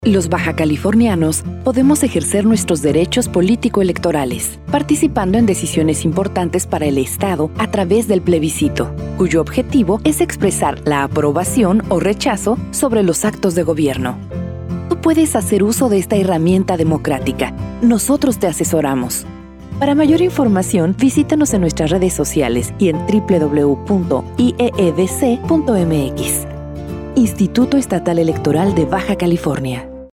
Los bajacalifornianos podemos ejercer nuestros derechos político-electorales, participando en decisiones importantes para el Estado a través del plebiscito, cuyo objetivo es expresar la aprobación o rechazo sobre los actos de gobierno. Tú puedes hacer uso de esta herramienta democrática. Nosotros te asesoramos. Para mayor información, visítanos en nuestras redes sociales y en www.ieedc.mx. Instituto Estatal Electoral de Baja California.